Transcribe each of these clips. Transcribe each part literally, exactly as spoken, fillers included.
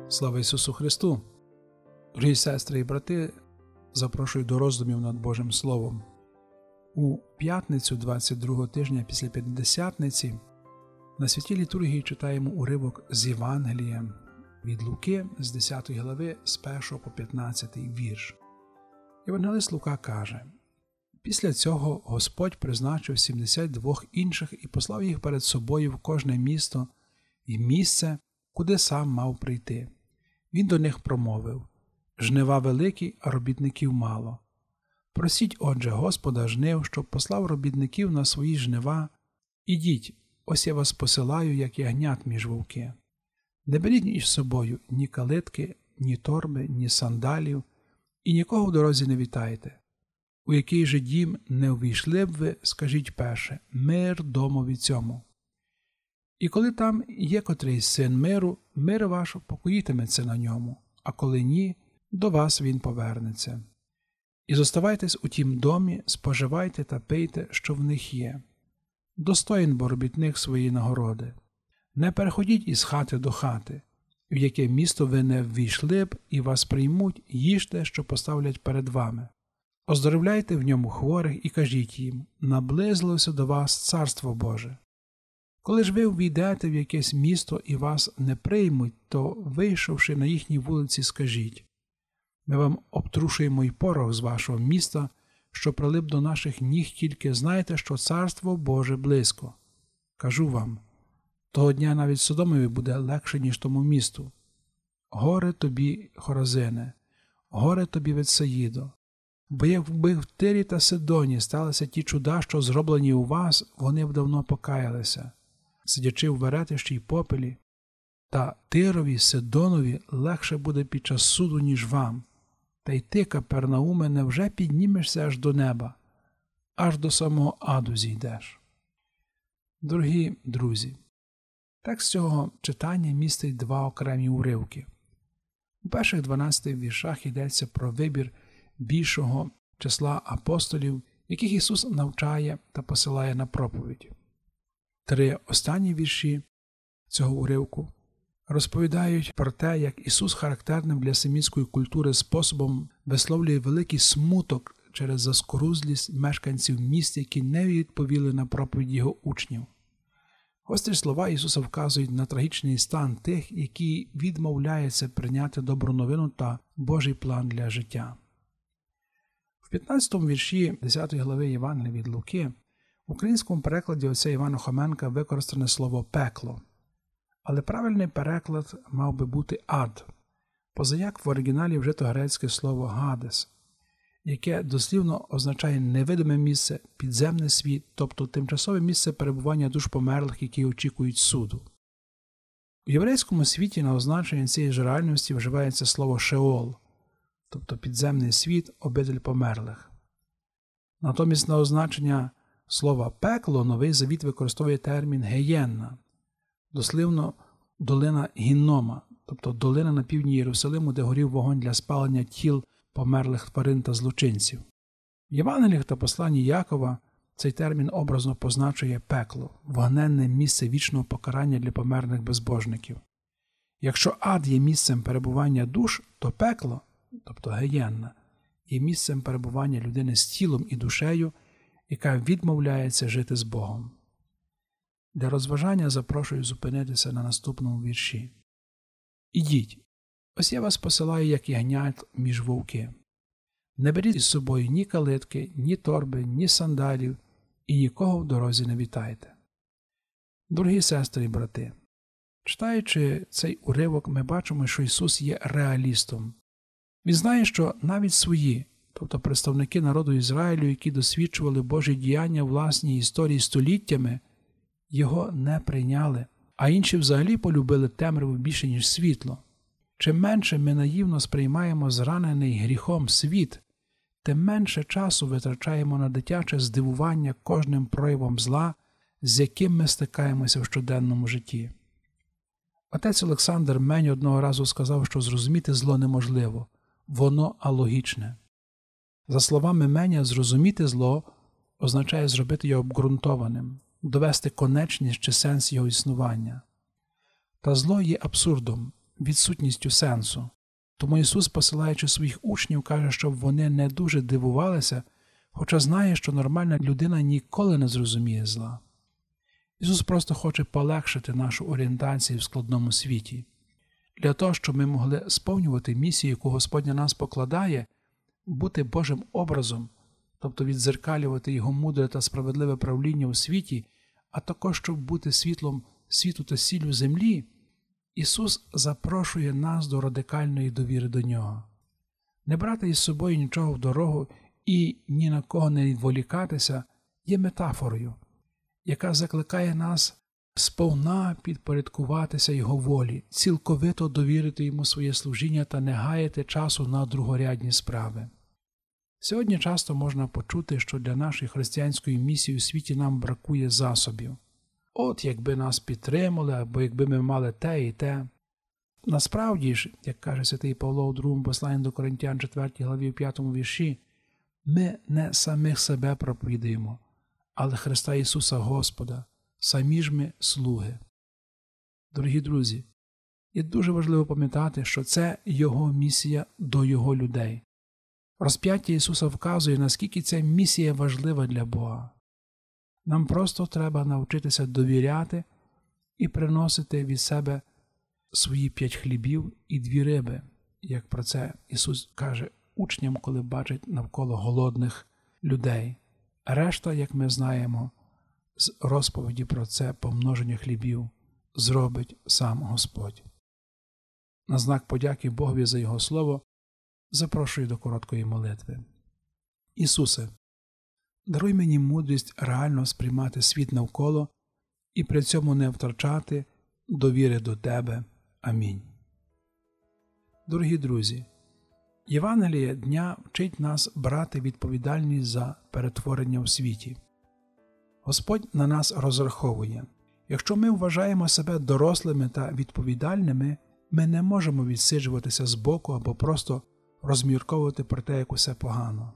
Слава Ісусу Христу! Дорогі сестри і брати, запрошую до роздумів над Божим Словом. У п'ятницю двадцять другого тижня після П'ятдесятниці на святій літургії читаємо уривок з Євангелія від Луки з десятої глави з першого по п'ятнадцятий вірш. Євангелист Лука каже: «Після цього Господь призначив сімдесят двох інших і послав їх перед собою в кожне місто і місце, куди сам мав прийти. Він до них промовив: жнива великі, а робітників мало. Просіть, отже, Господа жнив, щоб послав робітників на свої жнива. Ідіть, ось я вас посилаю, як ягнят між вовки. Не беріть із собою ні калитки, ні торби, ні сандалів, і нікого в дорозі не вітайте. У який же дім не увійшли б ви, скажіть перше: мир домові цьому. І коли там є котрий син миру, мир ваш покоїтиметься на ньому, а коли ні, до вас він повернеться. І зоставайтесь у тім домі, споживайте та пийте, що в них є. Достоїн бо робітник своєї нагороди. Не переходіть із хати до хати. В яке місто ви не ввійшли б і вас приймуть, їжте, що поставлять перед вами. Оздоровляйте в ньому хворих і кажіть їм: наблизилося до вас Царство Боже. Коли ж ви ввійдете в якесь місто і вас не приймуть, то, вийшовши на їхній вулиці, скажіть: ми вам обтрушуємо й порох з вашого міста, що прилип до наших ніг, тільки знайте, що Царство Боже близько. Кажу вам, того дня навіть Содомові буде легше, ніж тому місту. Горе тобі, Хоразине, горе тобі, Ветсаїдо, бо якби в Тирі та Сидоні сталися ті чуда, що зроблені у вас, вони б давно покаялися, сидячи в веретищі й попелі. Та Тирові, Сидонові легше буде під час суду, ніж вам. Та й ти, Капернауме, невже піднімешся аж до неба, аж до самого аду зійдеш?» Дорогі друзі, текст цього читання містить два окремі уривки. У перших дванадцяти віршах йдеться про вибір більшого числа апостолів, яких Ісус навчає та посилає на проповідь. Три останні вірші цього уривку розповідають про те, як Ісус характерним для семітської культури способом висловлює великий смуток через заскорузлість мешканців міст, які не відповіли на проповідь Його учнів. Гострі слова Ісуса вказують на трагічний стан тих, які відмовляються прийняти добру новину та Божий план для життя. В п'ятнадцятому вірші десятої глави Євангелія від Луки в українському перекладі отця Івана Хоменка використане слово «пекло». Але правильний переклад мав би бути «ад», позаяк в оригіналі вжито грецьке слово «гадес», яке дослівно означає невидиме місце, підземний світ, тобто тимчасове місце перебування душ померлих, які очікують суду. У єврейському світі на означення цієї ж реальності вживається слово «шеол», тобто підземний світ, обитель померлих. Натомість на означення слова «пекло» Новий Завіт використовує термін «геєнна», дослівно «долина Гіннома», тобто долина на півдні Єрусалиму, де горів вогонь для спалення тіл померлих тварин та злочинців. В Євангеліях та посланні Якова цей термін образно позначує пекло – вогненне місце вічного покарання для померлих безбожників. Якщо ад є місцем перебування душ, то пекло, тобто геєнна, є місцем перебування людини з тілом і душею, яка відмовляється жити з Богом. Для розважання запрошую зупинитися на наступному вірші. «Ідіть, ось я вас посилаю, як ягнят між вовки. Не беріть із собою ні калитки, ні торби, ні сандалів, і нікого в дорозі не вітайте». Дорогі сестри і брати, читаючи цей уривок, ми бачимо, що Ісус є реалістом. Він знає, що навіть свої, тобто представники народу Ізраїлю, які досвідчували Божі діяння в власній історії століттями, Його не прийняли, а інші взагалі полюбили темряву більше, ніж світло. Чим менше ми наївно сприймаємо зранений гріхом світ, тим менше часу витрачаємо на дитяче здивування кожним проявом зла, з яким ми стикаємося в щоденному житті. Отець Олександр Мень одного разу сказав, що зрозуміти зло неможливо, воно алогічне. За словами Меня, зрозуміти зло означає зробити його обґрунтованим, довести конечність чи сенс його існування. Та зло є абсурдом, відсутністю сенсу. Тому Ісус, посилаючи своїх учнів, каже, щоб вони не дуже дивувалися, хоча знає, що нормальна людина ніколи не зрозуміє зла. Ісус просто хоче полегшити нашу орієнтацію в складному світі. Для того, щоб ми могли сповнювати місію, яку Господь на нас покладає, бути Божим образом, тобто віддзеркалювати Його мудре та справедливе правління у світі, а також, щоб бути світлом світу та сіллю землі, Ісус запрошує нас до радикальної довіри до Нього. Не брати із собою нічого в дорогу і ні на кого не відволікатися є метафорою, яка закликає нас сповна підпорядкуватися Його волі, цілковито довірити Йому своє служіння та не гаяти часу на другорядні справи. Сьогодні часто можна почути, що для нашої християнської місії у світі нам бракує засобів. От якби нас підтримали, або якби ми мали те і те. Насправді ж, як каже святий Павло у другому посланні до Коринтян четвертій главі п'ятому вірші, ми не самих себе проповідуємо, але Христа Ісуса Господа, самі ж ми слуги. Дорогі друзі, є дуже важливо пам'ятати, що це Його місія до Його людей. Розп'яття Ісуса вказує, наскільки ця місія важлива для Бога. Нам просто треба навчитися довіряти і приносити від себе свої п'ять хлібів і дві риби, як про це Ісус каже учням, коли бачить навколо голодних людей. Решта, як ми знаємо, з розповіді про це помноження хлібів зробить сам Господь. На знак подяки Богові за Його Слово запрошую до короткої молитви. Ісусе, даруй мені мудрість реально сприймати світ навколо і при цьому не втрачати довіри до Тебе. Амінь. Дорогі друзі, Євангеліє дня вчить нас брати відповідальність за перетворення в світі. Господь на нас розраховує. Якщо ми вважаємо себе дорослими та відповідальними, ми не можемо відсиджуватися збоку або просто розмірковувати про те, як усе погано.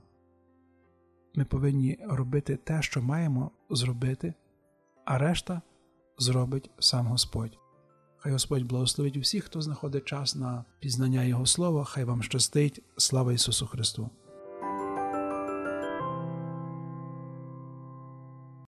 Ми повинні робити те, що маємо зробити, а решта зробить сам Господь. Хай Господь благословить усіх, хто знаходить час на пізнання Його Слова. Хай вам щастить. Слава Ісусу Христу!